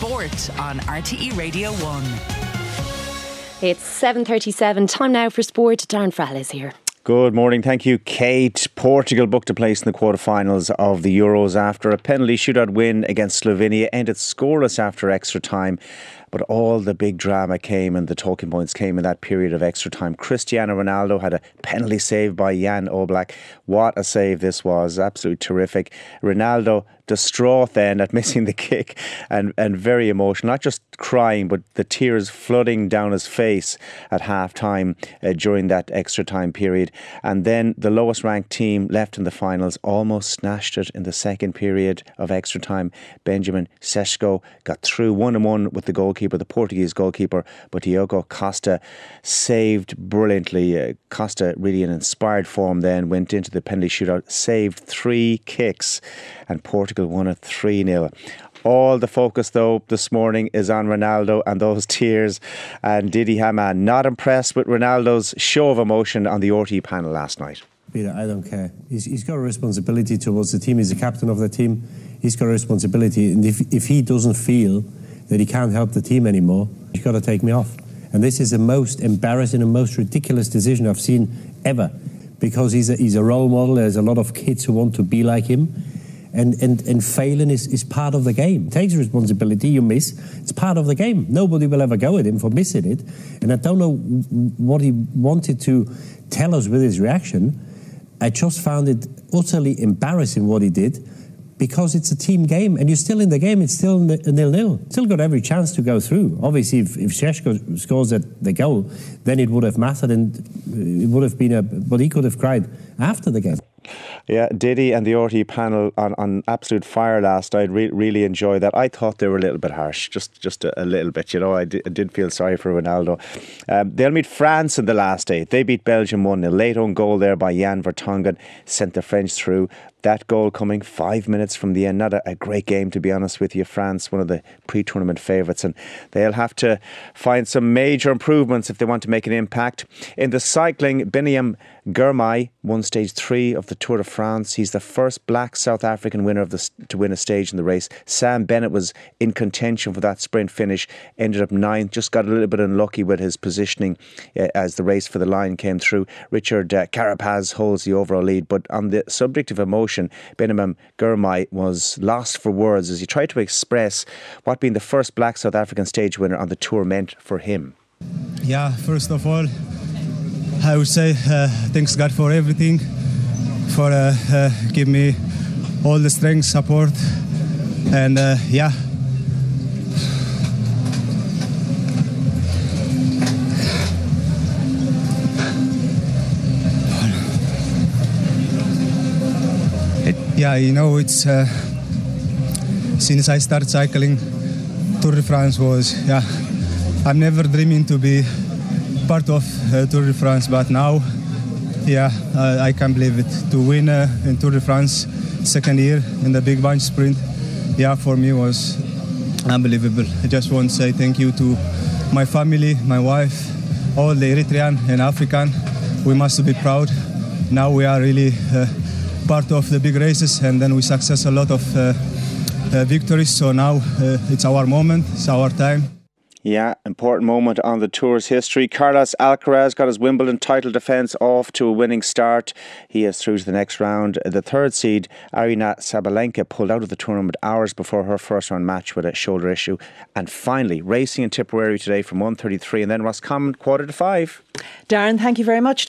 Sport on RTE Radio 1. It's 7:37. Time now for sport. Darren Frall is here. Good morning. Thank you, Kate. Portugal booked a place in the quarterfinals of the Euros after a penalty shootout win against Slovenia. Ended scoreless after extra time. But all the big drama came and the talking points came in that period of extra time. Cristiano Ronaldo had a penalty save by Jan Oblak. What a save this was. Absolutely terrific. Ronaldo distraught then at missing the kick and very emotional. Not just crying, but the tears flooding down his face at half time during that extra time period. And then the lowest ranked team left in the finals almost snatched it in the second period of extra time. Benjamin Sesko got through 1-1 with the goalkeeper, the Portuguese goalkeeper, but Diogo Costa saved brilliantly. Costa really in inspired form then went into the penalty shootout, saved 3 kicks, and Portugal won it 3-0. All the focus though this morning is on Ronaldo and those tears, and Didi Hamann not impressed with Ronaldo's show of emotion on the RTE panel last night. Peter, I don't care. He's got a responsibility towards the team. He's the captain of the team. He's got a responsibility, and if he doesn't feel that he can't help the team anymore, he's got to take me off. And this is the most embarrassing and most ridiculous decision I've seen ever, because he's a role model. There's a lot of kids who want to be like him. And failing is part of the game. It takes responsibility, you miss. It's part of the game. Nobody will ever go at him for missing it. And I don't know what he wanted to tell us with his reaction. I just found it utterly embarrassing what he did, because it's a team game and you're still in the game. It's still 0-0. Still got every chance to go through. Obviously, if Sesko scores the goal, then it would have mattered and it would have been but he could have cried after the game. Yeah, Didi and the RTE panel on absolute fire last night. Really enjoyed that. I thought they were a little bit harsh, just a little bit. You know, I did feel sorry for Ronaldo. They'll meet France in the last 8. They beat Belgium 1-0. Late own goal there by Jan Vertonghen sent the French through. That goal coming 5 minutes from the end. Not a great game, to be honest with you. France, one of the pre-tournament favourites, and they'll have to find some major improvements if they want to make an impact. In the cycling, Biniam Girmay won stage 3 of the Tour de France. He's the first black South African winner to win a stage in the race. Sam Bennett was in contention for that sprint finish, ended up 9th, just got a little bit unlucky with his positioning as the race for the line came through. Richard Carapaz holds the overall lead, but on the subject of emotion, Biniam Girmay was lost for words as he tried to express what being the first black South African stage winner on the Tour meant for him. Yeah, first of all, I would say thanks God for everything, for give me all the strength, support, and yeah. Yeah, you know, it's since I started cycling, Tour de France was, I'm never dreaming to be part of Tour de France, but now, I can't believe it. To win in Tour de France, second year in the big bunch sprint, for me was unbelievable. I just want to say thank you to my family, my wife, all the Eritrean and African. We must be proud. Now we are really part of the big races, and then we success a lot of victories. So now it's our moment, it's our time. Yeah, important moment on the Tour's history. Carlos Alcaraz got his Wimbledon title defence off to a winning start. He is through to the next round. The third seed, Aryna Sabalenka, pulled out of the tournament hours before her first round match with a shoulder issue. And finally, racing in Tipperary today from 1:33, and then Roscommon 4:45. Darren, thank you very much.